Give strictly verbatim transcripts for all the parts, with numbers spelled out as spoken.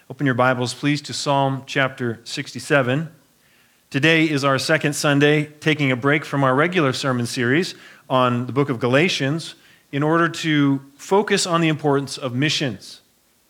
Open your Bibles, please, to Psalm chapter sixty-seven. Today is our second Sunday, taking a break from our regular sermon series on the book of Galatians in order to focus on the importance of missions.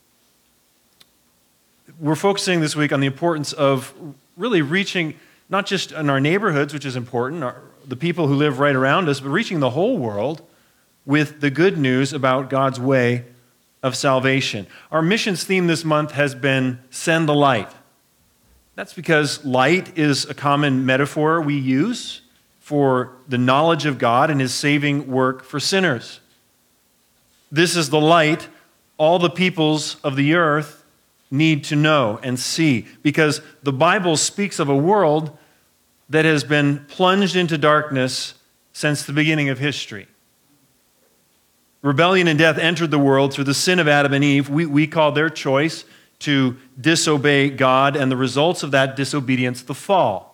We're focusing this week on the importance of really reaching, not just in our neighborhoods, which is important, our, the people who live right around us, but reaching the whole world with the good news about God's way of salvation. Our missions theme this month has been Send the Light. That's because light is a common metaphor we use for the knowledge of God and His saving work for sinners. This is the light all the peoples of the earth need to know and see, because the Bible speaks of a world that has been plunged into darkness since the beginning of history. Rebellion and death entered the world through the sin of Adam and Eve. We, we call their choice to disobey God, and the results of that disobedience, the fall.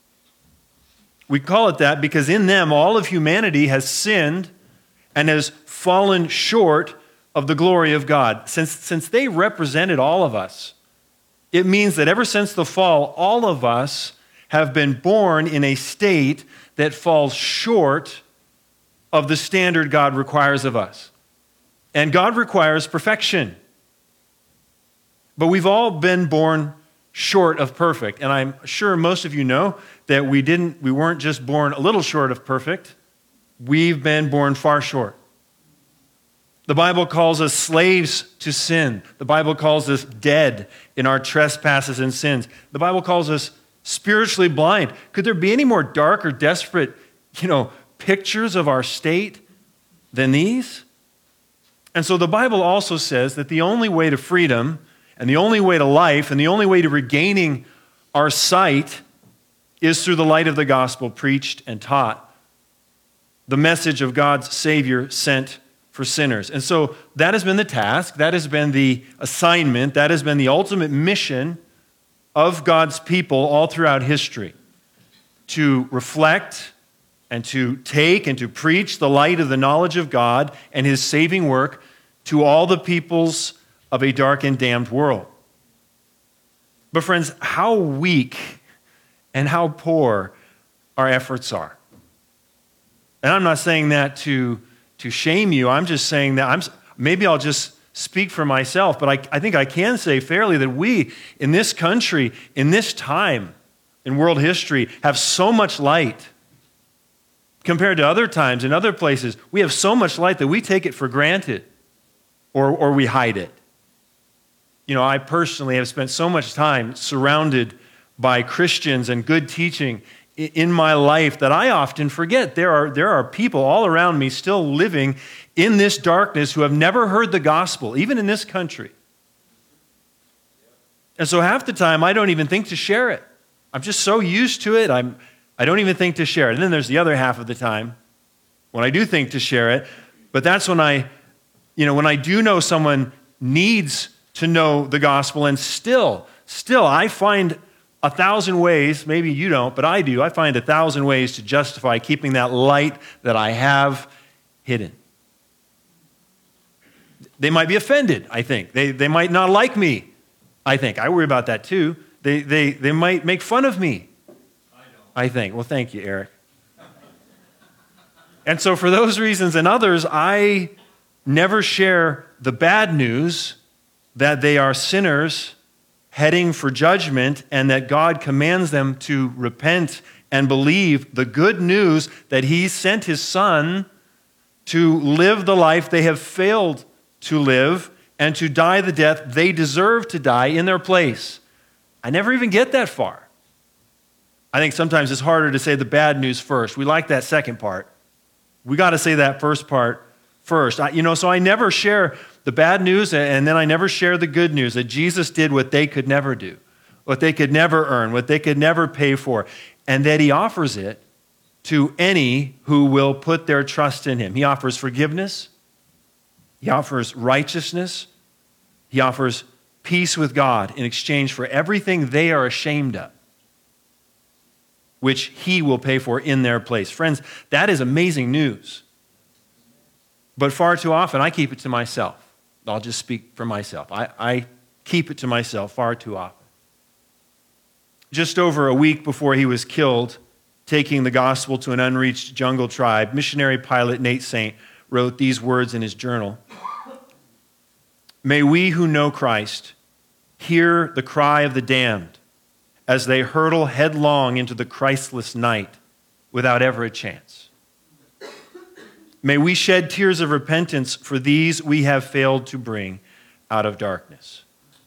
We call it that because in them all of humanity has sinned and has fallen short of the glory of God. Since, since they represented all of us, it means that ever since the fall, all of us have been born in a state that falls short of the standard God requires of us. And God requires perfection. But we've all been born short of perfect. And I'm sure most of you know that we didn't, we weren't just born a little short of perfect. We've been born far short. The Bible calls us slaves to sin. The Bible calls us dead in our trespasses and sins. The Bible calls us spiritually blind. Could there be any more dark or desperate, you know, pictures of our state than these? And so the Bible also says that the only way to freedom and the only way to life and the only way to regaining our sight is through the light of the gospel preached and taught, the message of God's Savior sent for sinners. And so that has been the task, that has been the assignment, that has been the ultimate mission of God's people all throughout history, to reflect and to take and to preach the light of the knowledge of God and His saving work to all the peoples of a dark and damned world. But friends, how weak and how poor our efforts are. And I'm not saying that to, to shame you. I'm just saying that, I'm maybe I'll just speak for myself, but I, I think I can say fairly that we in this country, in this time in world history, have so much light. Compared to other times in other places, we have so much light that we take it for granted or, or we hide it. You know, I personally have spent so much time surrounded by Christians and good teaching in my life that I often forget there are, there are people all around me still living in this darkness who have never heard the gospel, even in this country. And so half the time I don't even think to share it. I'm just so used to it, I'm I don't even think to share it. And then there's the other half of the time when I do think to share it. But that's when I, you know, when I do know someone needs to know the gospel, and still, still, I find a thousand ways, maybe you don't, but I do, I find a thousand ways to justify keeping that light that I have hidden. They might be offended, I think. They, they might not like me, I think. I worry about that too. They, they, they might make fun of me. I think. Well, thank you, Eric. And so for those reasons and others, I never share the bad news that they are sinners heading for judgment and that God commands them to repent and believe the good news that He sent His Son to live the life they have failed to live and to die the death they deserve to die in their place. I never even get that far. I think sometimes it's harder to say the bad news first. We like that second part. We got to say that first part first. I, you know, so I never share the bad news, and then I never share the good news that Jesus did what they could never do, what they could never earn, what they could never pay for, and that He offers it to any who will put their trust in Him. He offers forgiveness. He offers righteousness. He offers peace with God in exchange for everything they are ashamed of, which He will pay for in their place. Friends, that is amazing news. But far too often, I keep it to myself. I'll just speak for myself. I, I keep it to myself far too often. Just over a week before he was killed, taking the gospel to an unreached jungle tribe, missionary pilot Nate Saint wrote these words in his journal. May we who know Christ hear the cry of the damned as they hurtle headlong into the Christless night without ever a chance. May we shed tears of repentance for these we have failed to bring out of darkness.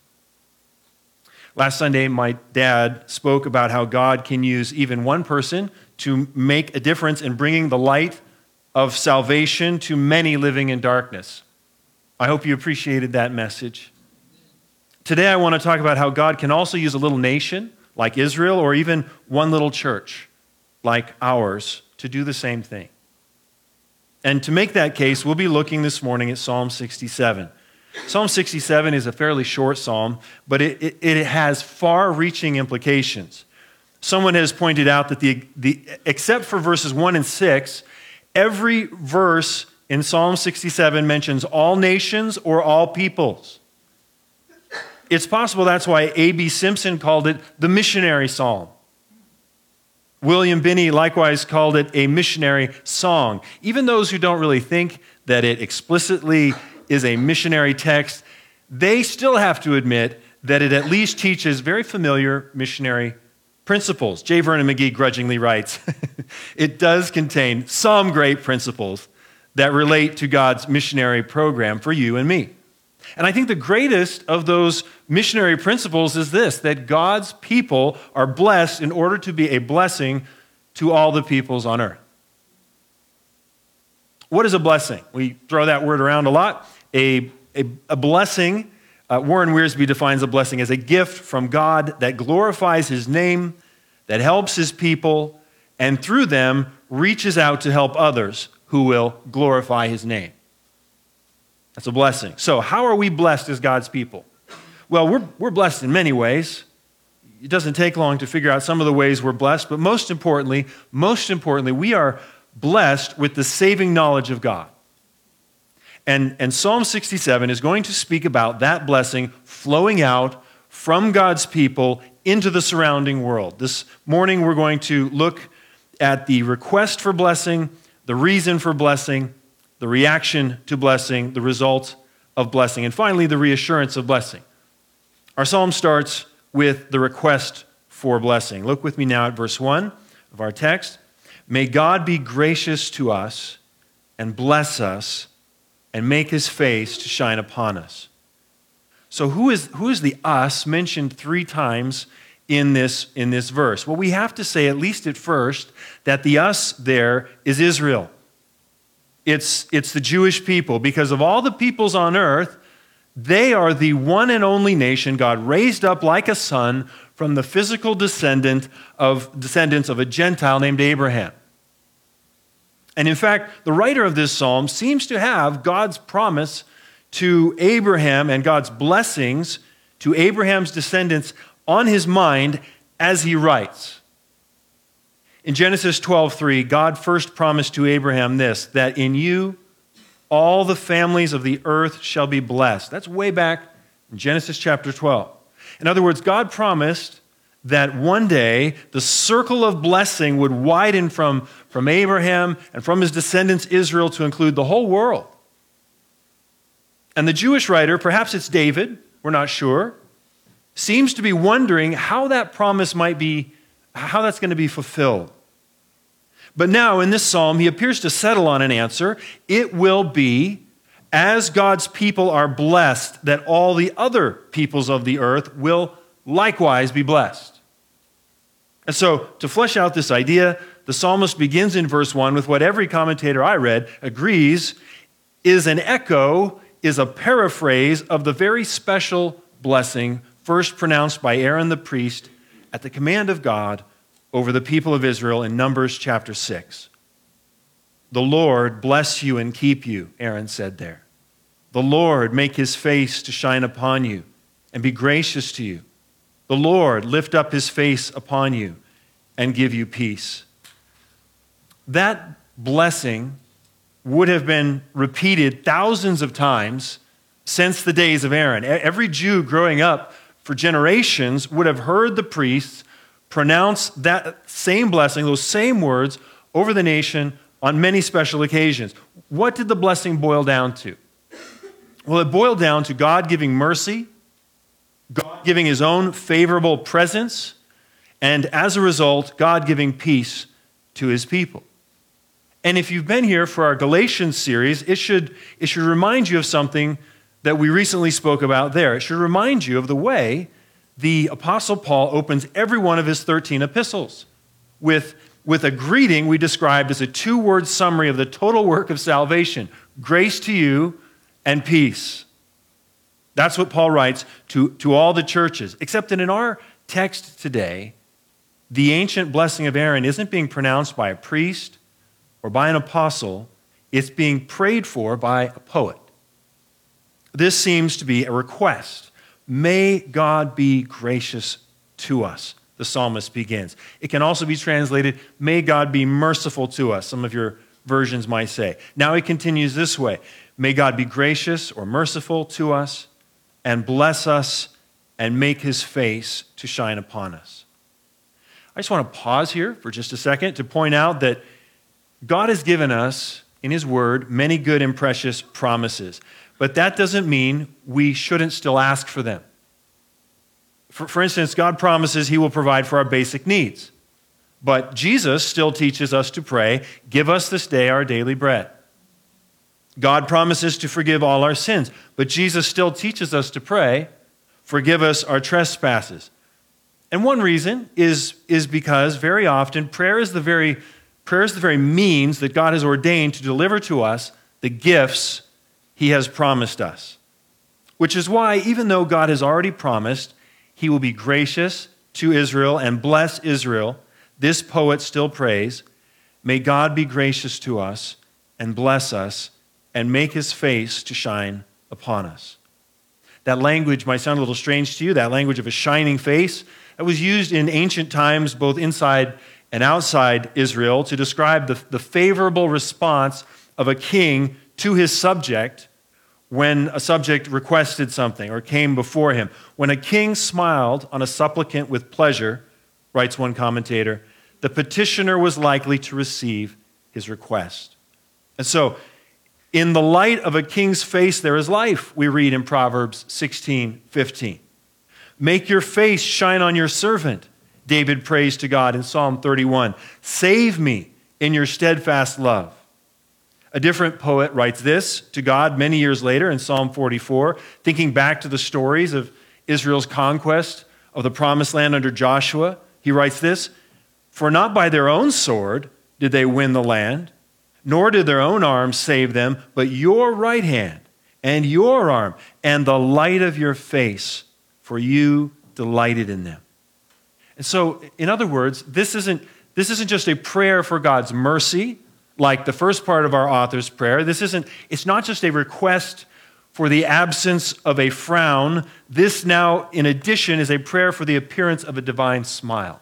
Last Sunday, my dad spoke about how God can use even one person to make a difference in bringing the light of salvation to many living in darkness. I hope you appreciated that message. Today, I want to talk about how God can also use a little nation like Israel or even one little church like ours to do the same thing. And to make that case, we'll be looking this morning at Psalm sixty-seven. Psalm sixty-seven is a fairly short psalm, but it, it, it has far-reaching implications. Someone has pointed out that the, the except for verses one and six, every verse in Psalm sixty-seven mentions all nations or all peoples. It's possible that's why A B Simpson called it the missionary psalm. William Binney likewise called it a missionary song. Even those who don't really think that it explicitly is a missionary text, they still have to admit that it at least teaches very familiar missionary principles. J. Vernon McGee grudgingly writes, it does contain some great principles that relate to God's missionary program for you and me. And I think the greatest of those missionary principles is this, that God's people are blessed in order to be a blessing to all the peoples on earth. What is a blessing? We throw that word around a lot. A, a, a blessing, uh, Warren Wiersbe defines a blessing as a gift from God that glorifies his name, that helps his people, and through them reaches out to help others who will glorify his name. That's a blessing. So how are we blessed as God's people? Well, we're, we're blessed in many ways. It doesn't take long to figure out some of the ways we're blessed, but most importantly, most importantly, we are blessed with the saving knowledge of God. And, and Psalm sixty-seven is going to speak about that blessing flowing out from God's people into the surrounding world. This morning we're going to look at the request for blessing, the reason for blessing, the reaction to blessing, the result of blessing, and finally the reassurance of blessing. Our psalm starts with the request for blessing. Look with me now at verse one of our text. May God be gracious to us and bless us and make his face to shine upon us. So who is, who is the us mentioned three times in this, in this verse? Well, we have to say, at least at first, that the us there is Israel. It's, it's the Jewish people, because of all the peoples on earth, they are the one and only nation God raised up like a son from the physical descendant of, descendants of a Gentile named Abraham. And in fact, the writer of this psalm seems to have God's promise to Abraham and God's blessings to Abraham's descendants on his mind as he writes. In Genesis twelve three, God first promised to Abraham this, that in you all the families of the earth shall be blessed. That's way back in Genesis chapter twelve. In other words, God promised that one day the circle of blessing would widen from, from Abraham and from his descendants Israel to include the whole world. And the Jewish writer, perhaps it's David, we're not sure, seems to be wondering how that promise might be, how that's going to be fulfilled. But now in this psalm, he appears to settle on an answer. It will be, as God's people are blessed, that all the other peoples of the earth will likewise be blessed. And so, to flesh out this idea, the psalmist begins in verse one with what every commentator I read agrees is an echo, is a paraphrase of the very special blessing first pronounced by Aaron the priest at the command of God over the people of Israel in Numbers chapter six. The Lord bless you and keep you, Aaron said there. The Lord make his face to shine upon you and be gracious to you. The Lord lift up his face upon you and give you peace. That blessing would have been repeated thousands of times since the days of Aaron. Every Jew growing up for generations would have heard the priests pronounce that same blessing, those same words, over the nation on many special occasions. What did the blessing boil down to? Well, it boiled down to God giving mercy, God giving his own favorable presence, and as a result, God giving peace to his people. And if you've been here for our Galatians series, it should, it should remind you of something that we recently spoke about there. It should remind you of the way the Apostle Paul opens every one of his thirteen epistles with, with a greeting we described as a two-word summary of the total work of salvation: grace to you and peace. That's what Paul writes to, to all the churches, except that in our text today, the ancient blessing of Aaron isn't being pronounced by a priest or by an apostle. It's being prayed for by a poet. This seems to be a request. May God be gracious to us, the psalmist begins. It can also be translated, may God be merciful to us, some of your versions might say. Now he continues this way: may God be gracious or merciful to us and bless us and make his face to shine upon us. I just want to pause here for just a second to point out that God has given us in his word many good and precious promises. But that doesn't mean we shouldn't still ask for them. For, for instance, God promises he will provide for our basic needs. But Jesus still teaches us to pray, give us this day our daily bread. God promises to forgive all our sins. But Jesus still teaches us to pray, forgive us our trespasses. And one reason is, is because very often prayer is the very, prayer is the very means that God has ordained to deliver to us the gifts he has promised us. Which is why, even though God has already promised he will be gracious to Israel and bless Israel, this poet still prays, may God be gracious to us and bless us and make his face to shine upon us. That language might sound a little strange to you, that language of a shining face. That was used in ancient times, both inside and outside Israel, to describe the, the favorable response of a king to his subject when a subject requested something or came before him. When a king smiled on a supplicant with pleasure, writes one commentator, the petitioner was likely to receive his request. And so, in the light of a king's face there is life, we read in Proverbs sixteen fifteen. Make your face shine on your servant, David prays to God in Psalm thirty-one. Save me in your steadfast love. A different poet writes this to God many years later in Psalm forty-four, thinking back to the stories of Israel's conquest of the promised land under Joshua. He writes this, for not by their own sword did they win the land, nor did their own arm save them, but your right hand and your arm and the light of your face, for you delighted in them. And so, in other words, this isn't, this isn't just a prayer for God's mercy, like the first part of our author's prayer. This isn't, it's not just a request for the absence of a frown. This now, in addition, is a prayer for the appearance of a divine smile.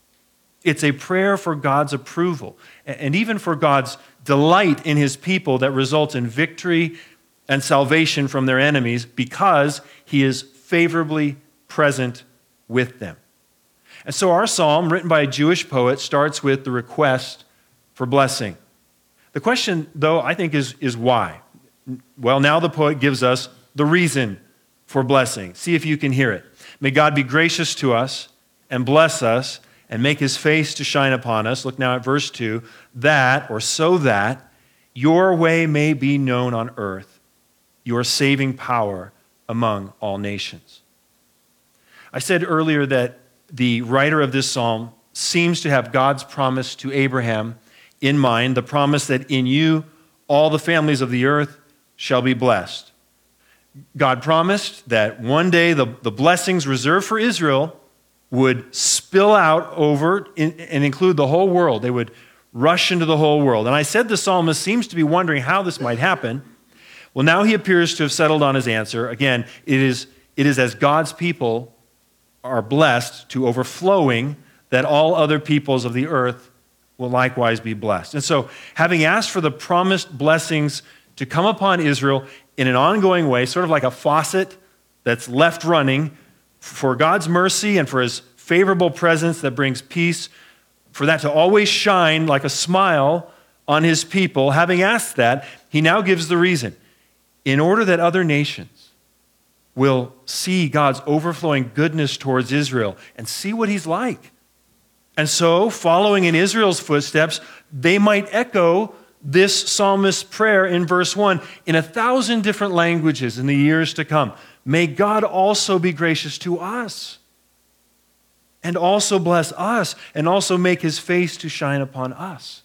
It's a prayer for God's approval and even for God's delight in his people that results in victory and salvation from their enemies because he is favorably present with them. And so our psalm, written by a Jewish poet, starts with the request for blessing. The question, though, I think is, is why? Well, now the poet gives us the reason for blessing. See if you can hear it. May God be gracious to us and bless us and make his face to shine upon us. Look now at verse two. That, or so that, your way may be known on earth, your saving power among all nations. I said earlier that the writer of this psalm seems to have God's promise to Abraham in mind, the promise that in you all the families of the earth shall be blessed. God promised that one day the, the blessings reserved for Israel would spill out over in, and include the whole world. They would rush into the whole world. And I said the psalmist seems to be wondering how this might happen. Well, now he appears to have settled on his answer. Again, it is, it is as God's people are blessed to overflowing that all other peoples of the earth will likewise be blessed. And so, having asked for the promised blessings to come upon Israel in an ongoing way, sort of like a faucet that's left running for God's mercy and for his favorable presence that brings peace, for that to always shine like a smile on his people. Having asked that, he now gives the reason. In order that other nations will see God's overflowing goodness towards Israel and see what he's like. And so, following in Israel's footsteps, they might echo this psalmist's prayer in verse one in a thousand different languages in the years to come. May God also be gracious to us and also bless us and also make his face to shine upon us.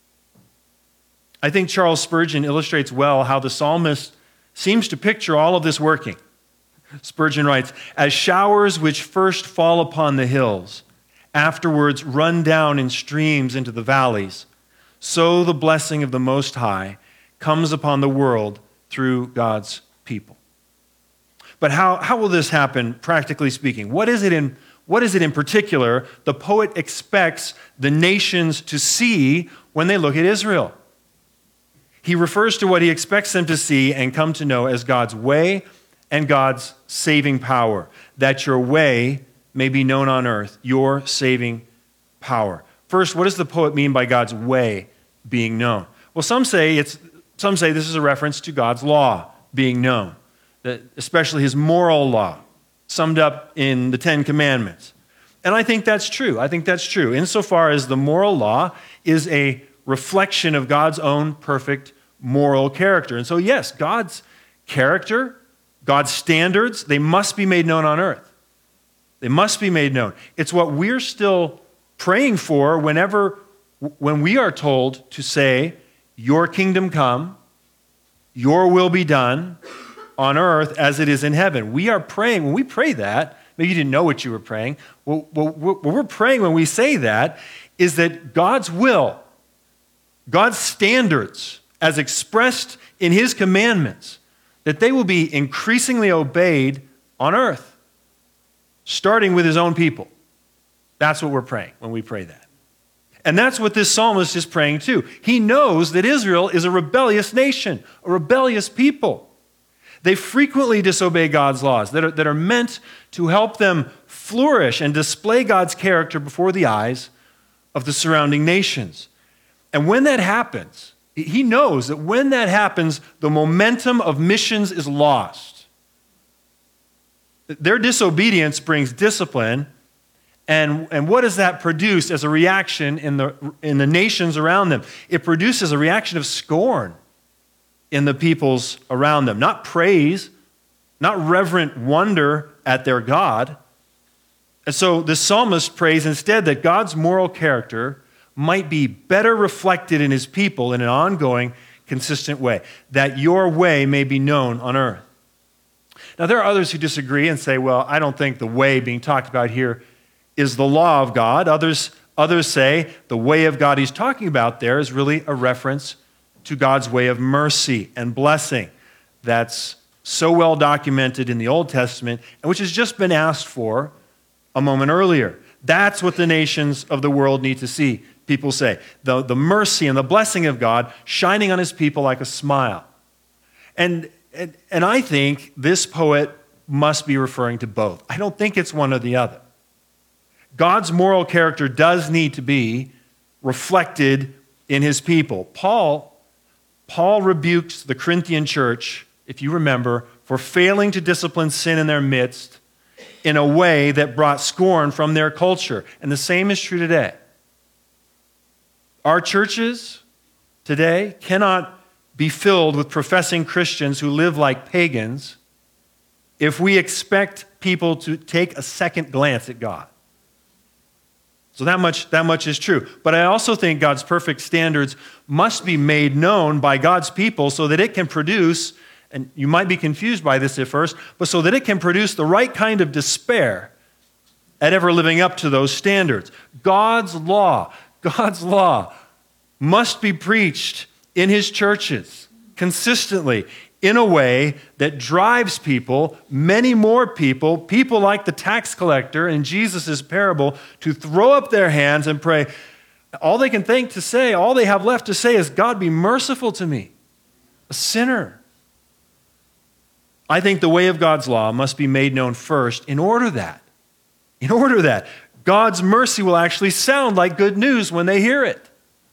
I think Charles Spurgeon illustrates well how the psalmist seems to picture all of this working. Spurgeon writes, as showers which first fall upon the hills, afterwards run down in streams into the valleys, so the blessing of the Most High comes upon the world through God's people. But how, how will this happen, practically speaking? What is it in, what is it in particular the poet expects the nations to see when they look at Israel? He refers to what he expects them to see and come to know as God's way and God's saving power, that your way may be known on earth, your saving power. First, what does the poet mean by God's way being known? Well, some say it's some say this is a reference to God's law being known, that especially his moral law, summed up in the Ten Commandments. And I think that's true. I think that's true, insofar as the moral law is a reflection of God's own perfect moral character. And so, yes, God's character, God's standards, they must be made known on earth. They must be made known. It's what we're still praying for whenever, when we are told to say, your kingdom come, your will be done on earth as it is in heaven. We are praying, when we pray that, maybe you didn't know what you were praying. Well, what we're praying when we say that is that God's will, God's standards, as expressed in his commandments, that they will be increasingly obeyed on earth, starting with his own people. That's what we're praying when we pray that. And that's what this psalmist is praying too. He knows that Israel is a rebellious nation, a rebellious people. They frequently disobey God's laws that are, that are meant to help them flourish and display God's character before the eyes of the surrounding nations. And when that happens, he knows that when that happens, the momentum of missions is lost. Their disobedience brings discipline, and, and what does that produce as a reaction in the, in the nations around them? It produces a reaction of scorn in the peoples around them. Not praise, not reverent wonder at their God. And so the psalmist prays instead that God's moral character might be better reflected in his people in an ongoing, consistent way, that your way may be known on earth. Now, there are others who disagree and say, well, I don't think the way being talked about here is the law of God. Others, others say the way of God he's talking about there is really a reference to God's way of mercy and blessing that's so well documented in the Old Testament and which has just been asked for a moment earlier. That's what the nations of the world need to see, people say. The, the mercy and the blessing of God shining on his people like a smile. And And, and I think this poet must be referring to both. I don't think it's one or the other. God's moral character does need to be reflected in his people. Paul, Paul rebuked the Corinthian church, if you remember, for failing to discipline sin in their midst in a way that brought scorn from their culture. And the same is true today. Our churches today cannot be filled with professing Christians who live like pagans if we expect people to take a second glance at God. So that much, that much is true. But I also think God's perfect standards must be made known by God's people so that it can produce, and you might be confused by this at first, but so that it can produce the right kind of despair at ever living up to those standards. God's law, God's law must be preached in his churches consistently in a way that drives people, many more people, people like the tax collector in Jesus' parable, to throw up their hands and pray. All they can think to say, all they have left to say is, God, be merciful to me, a sinner. I think the way of God's law must be made known first in order that, in order that God's mercy will actually sound like good news when they hear it.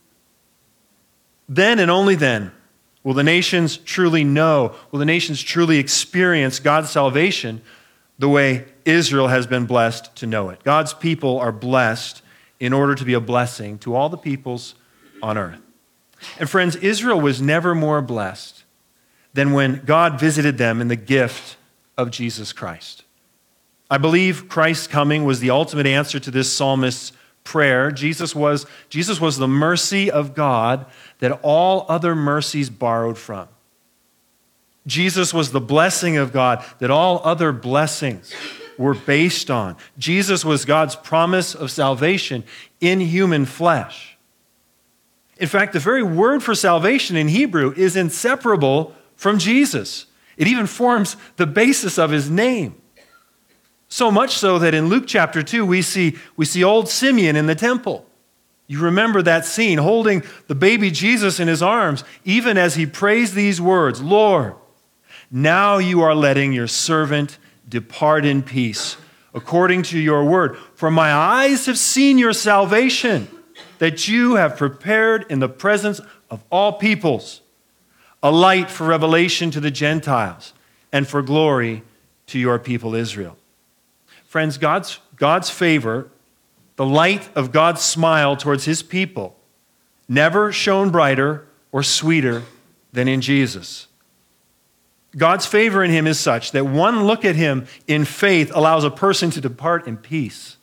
Then and only then will the nations truly know, will the nations truly experience God's salvation the way Israel has been blessed to know it. God's people are blessed in order to be a blessing to all the peoples on earth. And friends, Israel was never more blessed than when God visited them in the gift of Jesus Christ. I believe Christ's coming was the ultimate answer to this psalmist's prayer. Jesus was, Jesus was the mercy of God that all other mercies borrowed from. Jesus was the blessing of God that all other blessings were based on. Jesus was God's promise of salvation in human flesh. In fact, the very word for salvation in Hebrew is inseparable from Jesus. It even forms the basis of his name. So much so that in Luke chapter two, we see, we see old Simeon in the temple. You remember that scene, holding the baby Jesus in his arms, even as he prays these words, "Lord, now you are letting your servant depart in peace, according to your word. For my eyes have seen your salvation, that you have prepared in the presence of all peoples, a light for revelation to the Gentiles, and for glory to your people Israel." Friends, God's, God's favor, the light of God's smile towards his people, never shone brighter or sweeter than in Jesus. God's favor in him is such that one look at him in faith allows a person to depart in peace.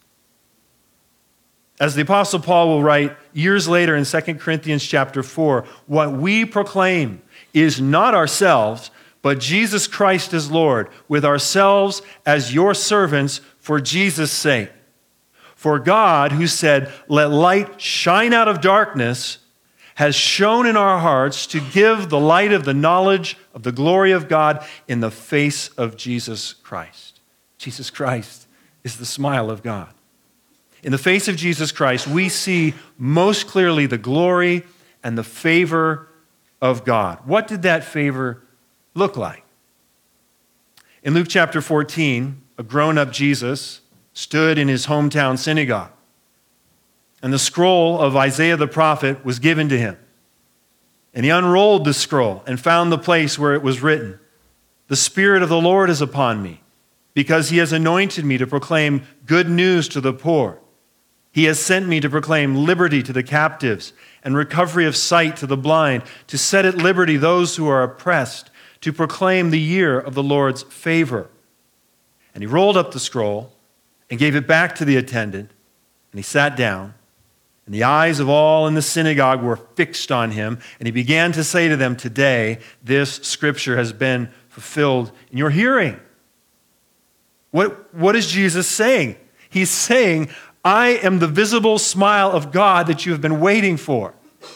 As the Apostle Paul will write years later in Second Corinthians chapter four, what we proclaim is not ourselves, but Jesus Christ as Lord, with ourselves as your servants for Jesus' sake. For God, who said, "Let light shine out of darkness," has shone in our hearts to give the light of the knowledge of the glory of God in the face of Jesus Christ. Jesus Christ is the smile of God. In the face of Jesus Christ, we see most clearly the glory and the favor of God. What did that favor look like? In Luke chapter fourteen, a grown-up Jesus stood in his hometown synagogue, and the scroll of Isaiah the prophet was given to him. And he unrolled the scroll and found the place where it was written, "The Spirit of the Lord is upon me, because he has anointed me to proclaim good news to the poor. He has sent me to proclaim liberty to the captives and recovery of sight to the blind, to set at liberty those who are oppressed, to proclaim the year of the Lord's favor." And he rolled up the scroll and gave it back to the attendant, and he sat down. And the eyes of all in the synagogue were fixed on him, and he began to say to them, "Today this scripture has been fulfilled in your hearing." What, what is Jesus saying? He's saying, I am the visible smile of God that you have been waiting for.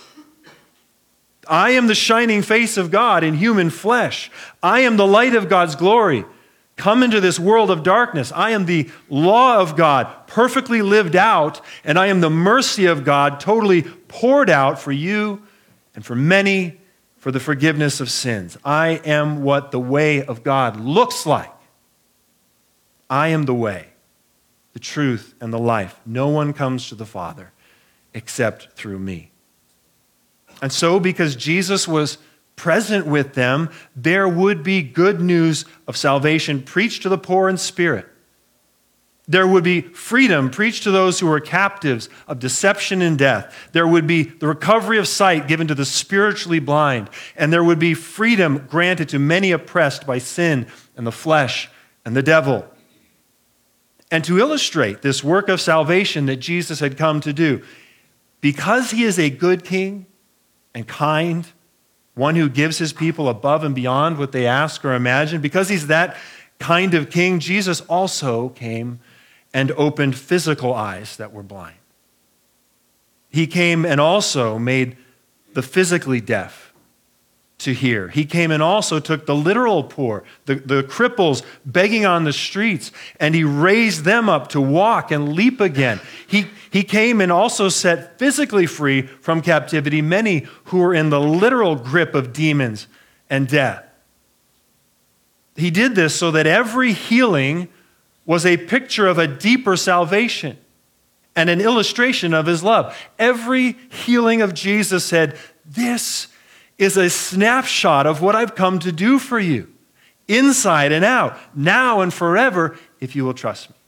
I am the shining face of God in human flesh. I am the light of God's glory. Come into this world of darkness. I am the law of God perfectly lived out, and I am the mercy of God totally poured out for you and for many for the forgiveness of sins. I am what the way of God looks like. I am the way, the truth, and the life. No one comes to the Father except through me. And so, because Jesus was present with them, there would be good news of salvation preached to the poor in spirit. There would be freedom preached to those who were captives of deception and death. There would be the recovery of sight given to the spiritually blind. And there would be freedom granted to many oppressed by sin and the flesh and the devil. And to illustrate this work of salvation that Jesus had come to do, because he is a good king and kind, one who gives his people above and beyond what they ask or imagine, because he's that kind of king, Jesus also came and opened physical eyes that were blind. He came and also made the physically deaf to hear. He came and also took the literal poor, the, the cripples begging on the streets, and he raised them up to walk and leap again. He, he came and also set physically free from captivity many who were in the literal grip of demons and death. He did this so that every healing was a picture of a deeper salvation and an illustration of his love. Every healing of Jesus said, this is a snapshot of what I've come to do for you, inside and out, now and forever, if you will trust me.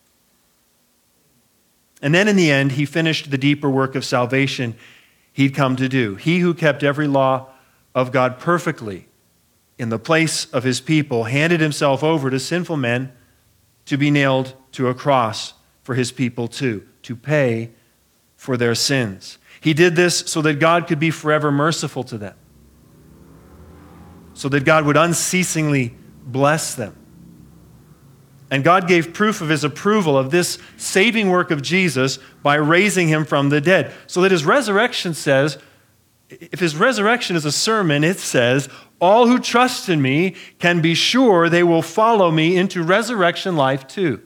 And then in the end, he finished the deeper work of salvation he'd come to do. He who kept every law of God perfectly in the place of his people handed himself over to sinful men to be nailed to a cross for his people too, to pay for their sins. He did this so that God could be forever merciful to them, so that God would unceasingly bless them. And God gave proof of his approval of this saving work of Jesus by raising him from the dead, so that his resurrection says, if his resurrection is a sermon, it says, all who trust in me can be sure they will follow me into resurrection life too.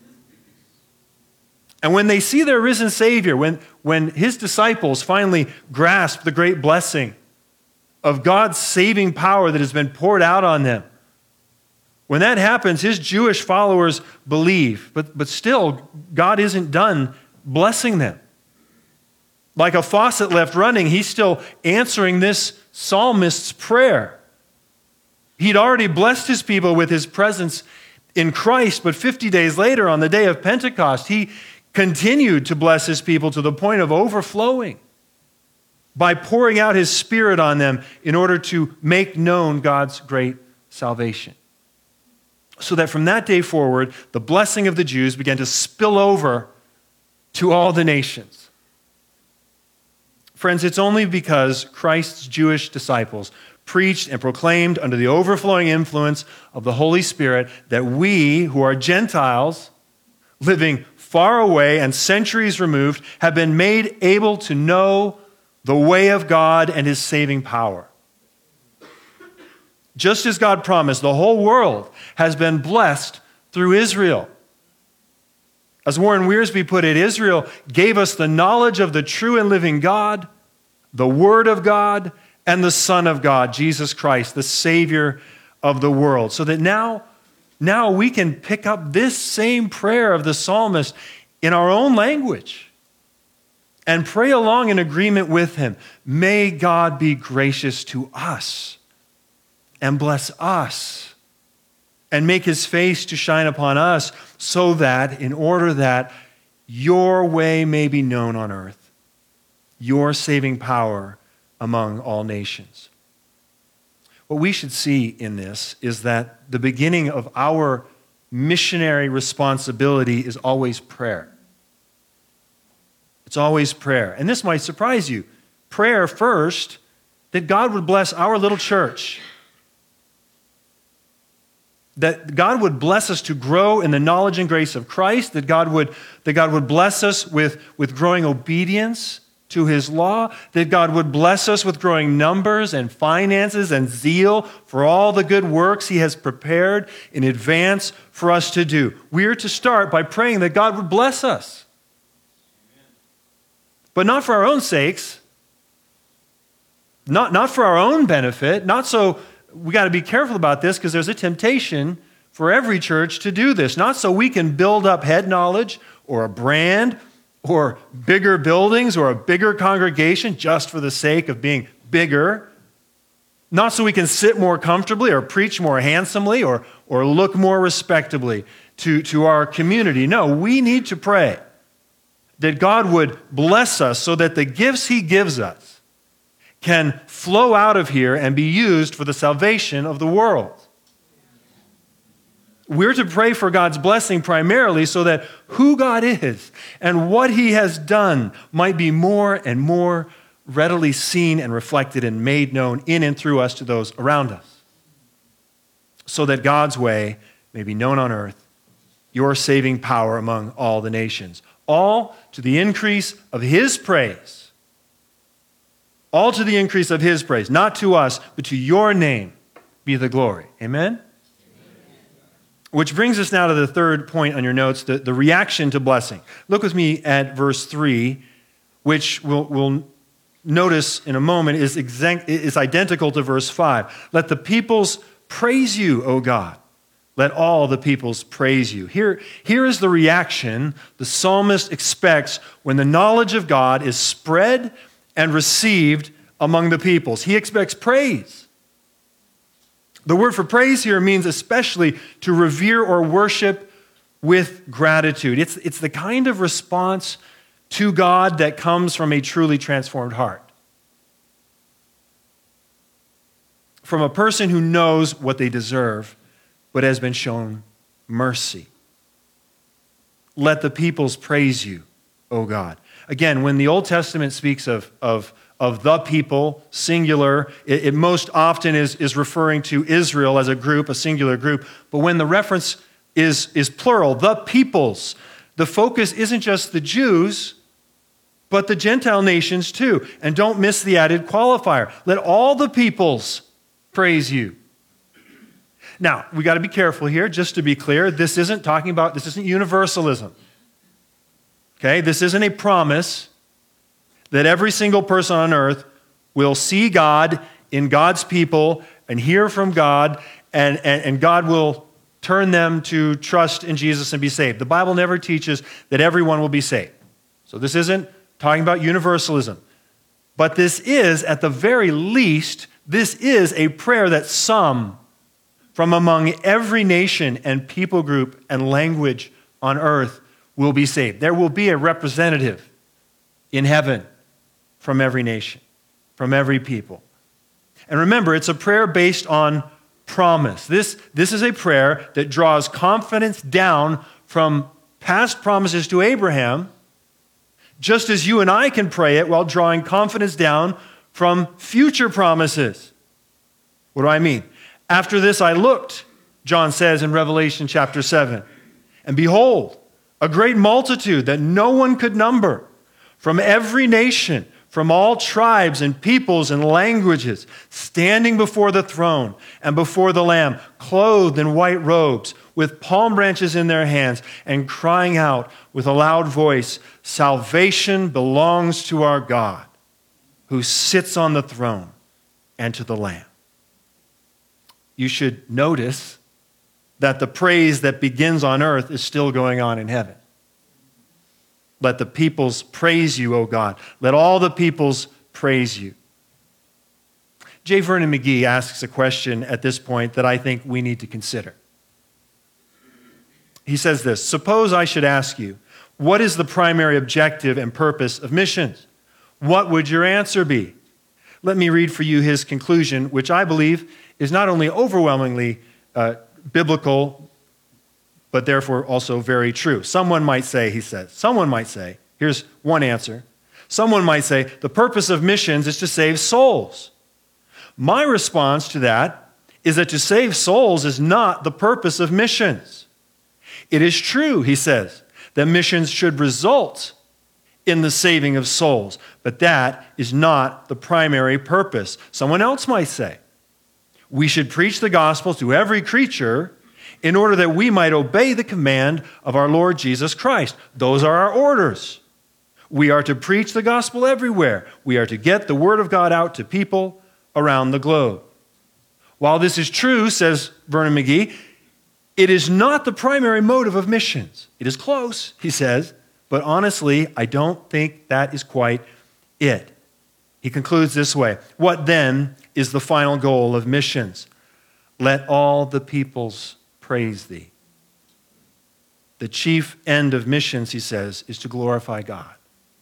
And when they see their risen Savior, when, when his disciples finally grasp the great blessing of God's saving power that has been poured out on them, when that happens, his Jewish followers believe, but, but still, God isn't done blessing them. Like a faucet left running, he's still answering this psalmist's prayer. He'd already blessed his people with his presence in Christ, but fifty days later, on the day of Pentecost, he continued to bless his people to the point of overflowing by pouring out his Spirit on them in order to make known God's great salvation. So that from that day forward, the blessing of the Jews began to spill over to all the nations. Friends, it's only because Christ's Jewish disciples preached and proclaimed under the overflowing influence of the Holy Spirit that we, who are Gentiles, living far away and centuries removed, have been made able to know the way of God and his saving power. Just as God promised, the whole world has been blessed through Israel. As Warren Wiersbe put it, Israel gave us the knowledge of the true and living God, the Word of God, and the Son of God, Jesus Christ, the Savior of the world. So that now, now we can pick up this same prayer of the psalmist in our own language and pray along in agreement with him. May God be gracious to us and bless us and make his face to shine upon us, so that, in order that your way may be known on earth, your saving power among all nations. What we should see in this is that the beginning of our missionary responsibility is always prayer. It's always prayer. And this might surprise you. Prayer first, that God would bless our little church. That God would bless us to grow in the knowledge and grace of Christ, that God would, that God would bless us with, with growing obedience to his law, that God would bless us with growing numbers and finances and zeal for all the good works he has prepared in advance for us to do. We are to start by praying that God would bless us. But not for our own sakes, not, not for our own benefit, not so. We got to be careful about this because there's a temptation for every church to do this. Not so we can build up head knowledge or a brand or bigger buildings or a bigger congregation just for the sake of being bigger. Not so we can sit more comfortably or preach more handsomely or, or look more respectably to, to our community. No, we need to pray that God would bless us so that the gifts he gives us can flow out of here and be used for the salvation of the world. We're to pray for God's blessing primarily so that who God is and what he has done might be more and more readily seen and reflected and made known in and through us to those around us. So that God's way may be known on earth, your saving power among all the nations. All to the increase of his praise. All to the increase of his praise, not to us, but to your name be the glory. Amen? Amen? Which brings us now to the third point on your notes, the, the reaction to blessing. Look with me at verse three, which we'll, we'll notice in a moment is, exact, is identical to verse five. Let the peoples praise you, O God. Let all the peoples praise you. Here, here is the reaction the psalmist expects when the knowledge of God is spread and received among the peoples. He expects praise. The word for praise here means especially to revere or worship with gratitude. It's, it's the kind of response to God that comes from a truly transformed heart. From a person who knows what they deserve, but has been shown mercy. Let the peoples praise you, O God. Again, when the Old Testament speaks of, of, of the people, singular, it, it most often is, is referring to Israel as a group, a singular group. But when the reference is, is plural, the peoples, the focus isn't just the Jews, but the Gentile nations too. And don't miss the added qualifier. Let all the peoples praise you. Now, we got to be careful here, just to be clear. This isn't talking about, this isn't universalism. Okay? This isn't a promise that every single person on earth will see God in God's people and hear from God, and, and, and God will turn them to trust in Jesus and be saved. The Bible never teaches that everyone will be saved. So this isn't talking about universalism. But this is, at the very least, this is a prayer that some from among every nation and people group and language on earth will be saved. There will be a representative in heaven from every nation, from every people. And remember, it's a prayer based on promise. This, this is a prayer that draws confidence down from past promises to Abraham, just as you and I can pray it while drawing confidence down from future promises. What do I mean? After this I looked, John says in Revelation chapter seven, and behold, a great multitude that no one could number, from every nation, from all tribes and peoples and languages, standing before the throne and before the Lamb, clothed in white robes, with palm branches in their hands, and crying out with a loud voice, salvation belongs to our God, who sits on the throne, and to the Lamb. You should notice that the praise that begins on earth is still going on in heaven. Let the peoples praise you, O God. Let all the peoples praise you. J. Vernon McGee asks a question at this point that I think we need to consider. He says this: suppose I should ask you, what is the primary objective and purpose of missions? What would your answer be? Let me read for you his conclusion, which I believe is not only overwhelmingly uh, biblical, but therefore also very true. Someone might say, he says, someone might say, here's one answer. Someone might say, the purpose of missions is to save souls. My response to that is that to save souls is not the purpose of missions. It is true, he says, that missions should result in the saving of souls, but that is not the primary purpose. Someone else might say, we should preach the gospel to every creature in order that we might obey the command of our Lord Jesus Christ. Those are our orders. We are to preach the gospel everywhere. We are to get the word of God out to people around the globe. While this is true, says Vernon McGee, it is not the primary motive of missions. It is close, he says, but honestly, I don't think that is quite it. He concludes this way: what then is the final goal of missions? Let all the peoples praise thee. The chief end of missions, he says, is to glorify God.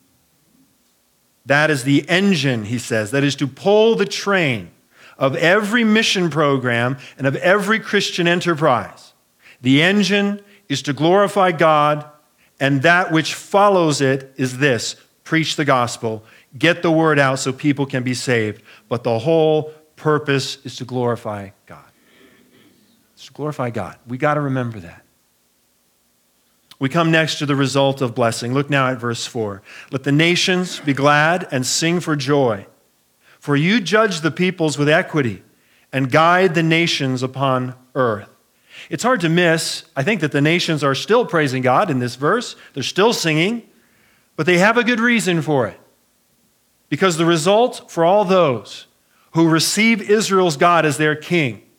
That is the engine, he says, that is to pull the train of every mission program and of every Christian enterprise. The engine is to glorify God, and that which follows it is this: preach the gospel, get the word out so people can be saved. But the whole purpose is to glorify God. It's to glorify God. We got to remember that. We come next to the result of blessing. Look now at verse four. Let the nations be glad and sing for joy, for you judge the peoples with equity and guide the nations upon earth. It's hard to miss, I think, that the nations are still praising God in this verse. They're still singing, but they have a good reason for it. Because the result for all those who receive Israel's God as their king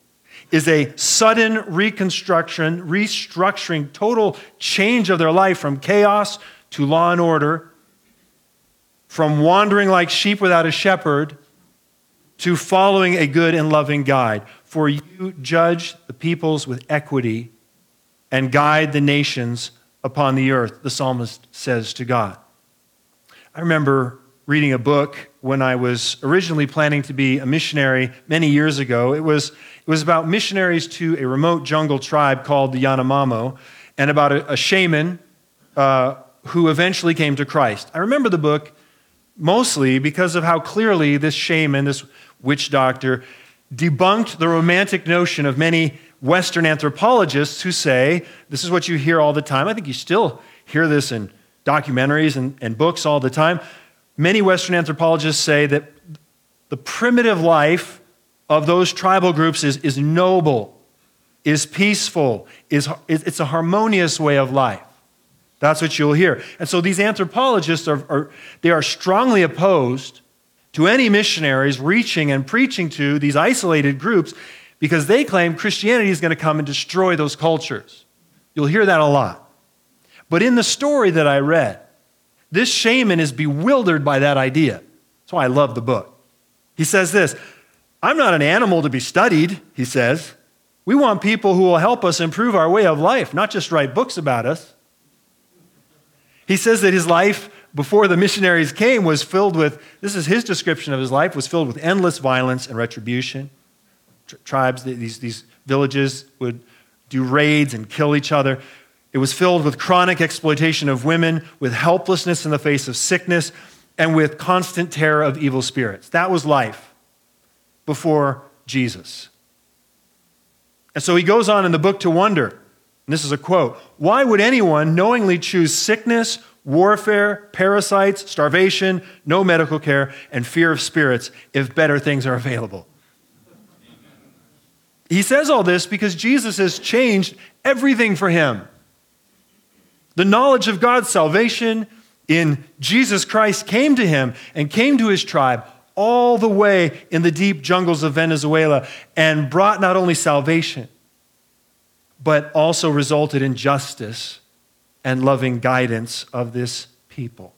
is a sudden reconstruction, restructuring, total change of their life from chaos to law and order, from wandering like sheep without a shepherd to following a good and loving guide. For you judge the peoples with equity and guide the nations upon the earth, the psalmist says to God. I remember reading a book when I was originally planning to be a missionary many years ago. It was, it was about missionaries to a remote jungle tribe called the Yanomamo, and about a, a shaman uh, who eventually came to Christ. I remember the book mostly because of how clearly this shaman, this witch doctor, debunked the romantic notion of many Western anthropologists who say, this is what you hear all the time. I think you still hear this in documentaries and, and books all the time. Many Western anthropologists say that the primitive life of those tribal groups is, is noble, is peaceful, is, it's a harmonious way of life. That's what you'll hear. And so these anthropologists, are, are they are strongly opposed to any missionaries reaching and preaching to these isolated groups because they claim Christianity is going to come and destroy those cultures. You'll hear that a lot. But in the story that I read, this shaman is bewildered by that idea. That's why I love the book. He says this, I'm not an animal to be studied, he says. We want people who will help us improve our way of life, not just write books about us. He says that his life before the missionaries came was filled with, this is his description of his life, was filled with endless violence and retribution. Tri- tribes, these, these villages would do raids and kill each other. It was filled with chronic exploitation of women, with helplessness in the face of sickness, and with constant terror of evil spirits. That was life before Jesus. And so he goes on in the book to wonder, and this is a quote, why would anyone knowingly choose sickness, warfare, parasites, starvation, no medical care, and fear of spirits if better things are available? He says all this because Jesus has changed everything for him. The knowledge of God's salvation in Jesus Christ came to him and came to his tribe all the way in the deep jungles of Venezuela and brought not only salvation, but also resulted in justice and loving guidance of this people.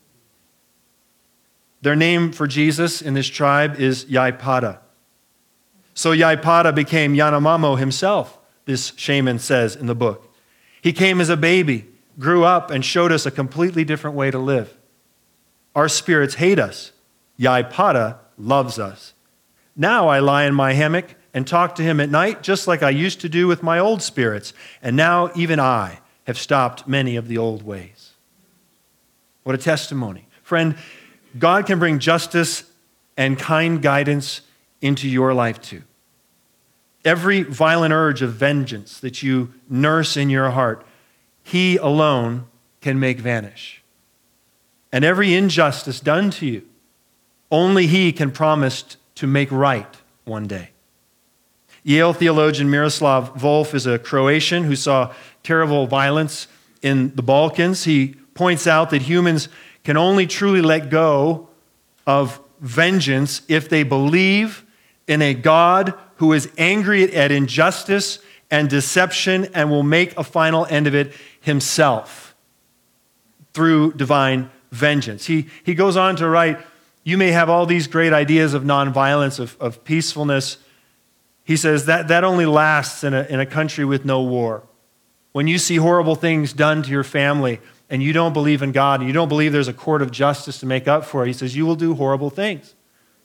Their name for Jesus in this tribe is Yaipada. So Yaipada became Yanomamo himself, this shaman says in the book. He came as a baby, grew up, and showed us a completely different way to live. Our spirits hate us. Yaipada loves us. Now I lie in my hammock and talk to him at night just like I used to do with my old spirits. And now even I have stopped many of the old ways. What a testimony. Friend, God can bring justice and kind guidance into your life too. Every violent urge of vengeance that you nurse in your heart, He alone can make vanish. And every injustice done to you, only He can promise to make right one day. Yale theologian Miroslav Volf is a Croatian who saw terrible violence in the Balkans. He points out that humans can only truly let go of vengeance if they believe in a God who is angry at injustice and deception and will make a final end of it himself through divine vengeance. He, he goes on to write, you may have all these great ideas of nonviolence, of, of peacefulness. He says that, that only lasts in a, in a country with no war. When you see horrible things done to your family and you don't believe in God and you don't believe there's a court of justice to make up for it, he says, you will do horrible things.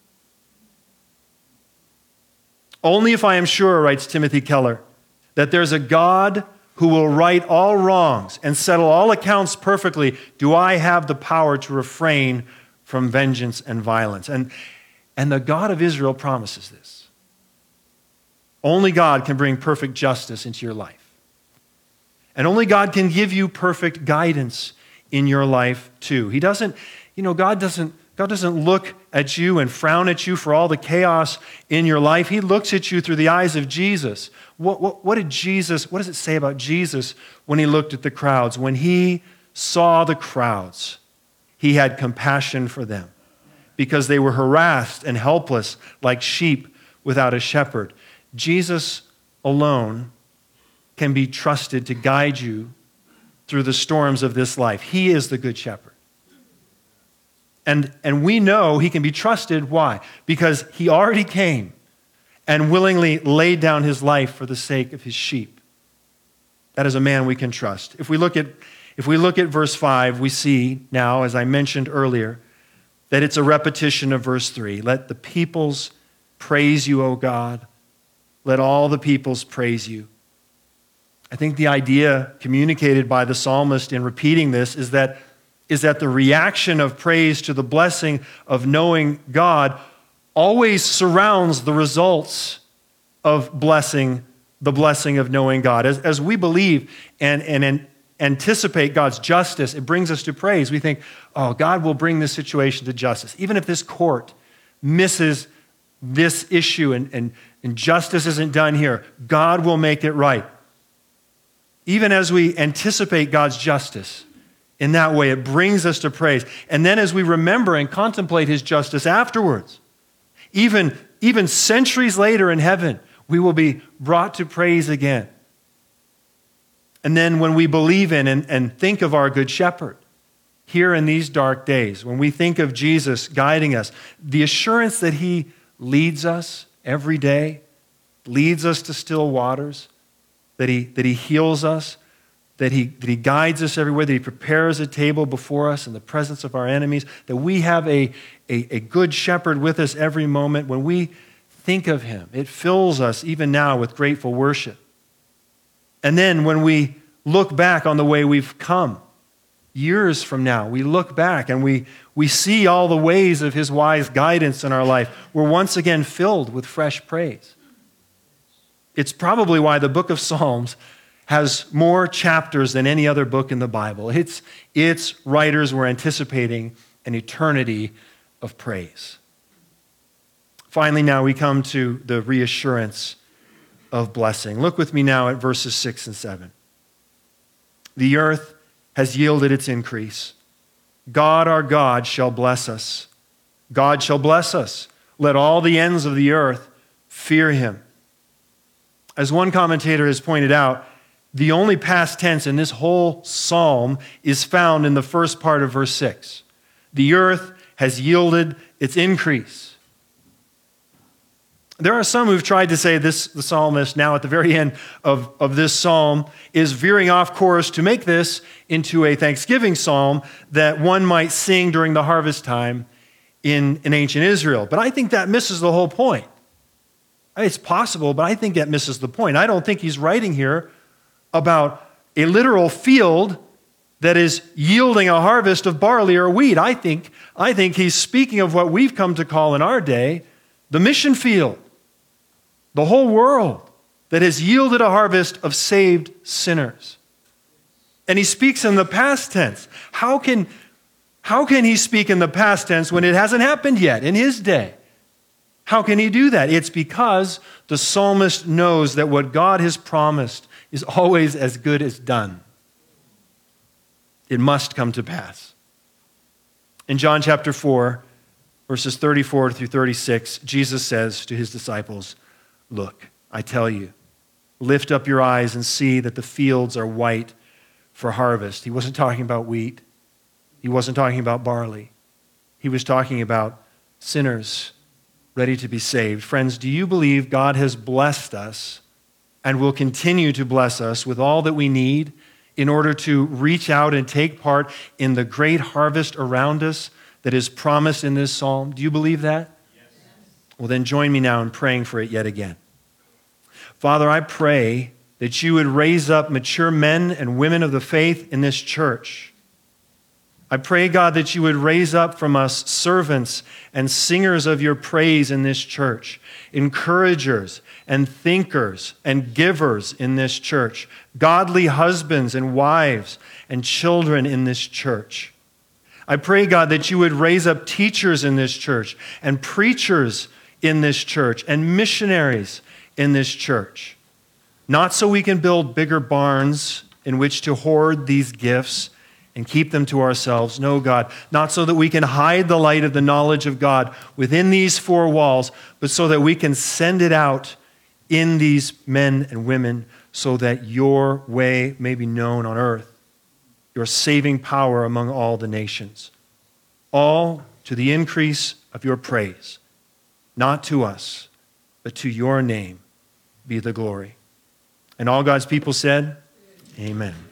Only if I am sure, writes Timothy Keller, that there's a God who will right all wrongs and settle all accounts perfectly, do I have the power to refrain from vengeance and violence. And, and the God of Israel promises this. Only God can bring perfect justice into your life. And only God can give you perfect guidance in your life too. He doesn't, you know, God doesn't, God doesn't look at you and frown at you for all the chaos in your life. He looks at you through the eyes of Jesus. What, what, what did Jesus, what does it say about Jesus when he looked at the crowds? When he saw the crowds, he had compassion for them because they were harassed and helpless like sheep without a shepherd. Jesus alone can be trusted to guide you through the storms of this life. He is the good shepherd. And, and we know he can be trusted. Why? Because he already came and willingly laid down his life for the sake of his sheep. That is a man we can trust. If we look at, if we look at verse five, we see now, as I mentioned earlier, that it's a repetition of verse three. Let the peoples praise you, O God. Let all the peoples praise you. I think the idea communicated by the psalmist in repeating this is that, is that the reaction of praise to the blessing of knowing God always surrounds the results of blessing, the blessing of knowing God. As, as we believe and, and, and anticipate God's justice, it brings us to praise. We think, oh, God will bring this situation to justice. Even if this court misses this issue and, and, and justice isn't done here, God will make it right. Even as we anticipate God's justice, in that way, it brings us to praise. And then as we remember and contemplate his justice afterwards, even, even centuries later in heaven, we will be brought to praise again. And then when we believe in and, and think of our good shepherd, here in these dark days, when we think of Jesus guiding us, the assurance that he leads us every day, leads us to still waters, that he, that he heals us, that he, that he guides us everywhere, that he prepares a table before us in the presence of our enemies, that we have a, a, a good shepherd with us every moment. When we think of him, it fills us even now with grateful worship. And then when we look back on the way we've come, years from now, we look back and we, we see all the ways of his wise guidance in our life. We're once again filled with fresh praise. It's probably why the book of Psalms has more chapters than any other book in the Bible. Its, its writers were anticipating an eternity of praise. Finally, now we come to the reassurance of blessing. Look with me now at verses six and seven. The earth has yielded its increase. God, our God, shall bless us. God shall bless us. Let all the ends of the earth fear him. As one commentator has pointed out, the only past tense in this whole psalm is found in the first part of verse six. The earth has yielded its increase. There are some who've tried to say this, the psalmist, now at the very end of, of this psalm, is veering off course to make this into a thanksgiving psalm that one might sing during the harvest time in, in ancient Israel. But I think that misses the whole point. It's possible, but I think that misses the point. I don't think he's writing here about a literal field that is yielding a harvest of barley or wheat. I think, I think he's speaking of what we've come to call in our day the mission field, the whole world that has yielded a harvest of saved sinners. And he speaks in the past tense. How can, how can he speak in the past tense when it hasn't happened yet in his day? How can he do that? It's because the psalmist knows that what God has promised is always as good as done. It must come to pass. In John chapter four, verses thirty-four through thirty-six, Jesus says to his disciples, "Look, I tell you, lift up your eyes and see that the fields are white for harvest." He wasn't talking about wheat. He wasn't talking about barley. He was talking about sinners ready to be saved. Friends, do you believe God has blessed us and will continue to bless us with all that we need in order to reach out and take part in the great harvest around us that is promised in this psalm? Do you believe that? Yes. Well, then join me now in praying for it yet again. Father, I pray that you would raise up mature men and women of the faith in this church. I pray, God, that you would raise up from us servants and singers of your praise in this church, encouragers and thinkers and givers in this church, godly husbands and wives and children in this church. I pray, God, that you would raise up teachers in this church and preachers in this church and missionaries in this church, not so we can build bigger barns in which to hoard these gifts and keep them to ourselves. No, God, not so that we can hide the light of the knowledge of God within these four walls, but so that we can send it out in these men and women so that your way may be known on earth, your saving power among all the nations. All to the increase of your praise, not to us, but to your name be the glory. And all God's people said, amen.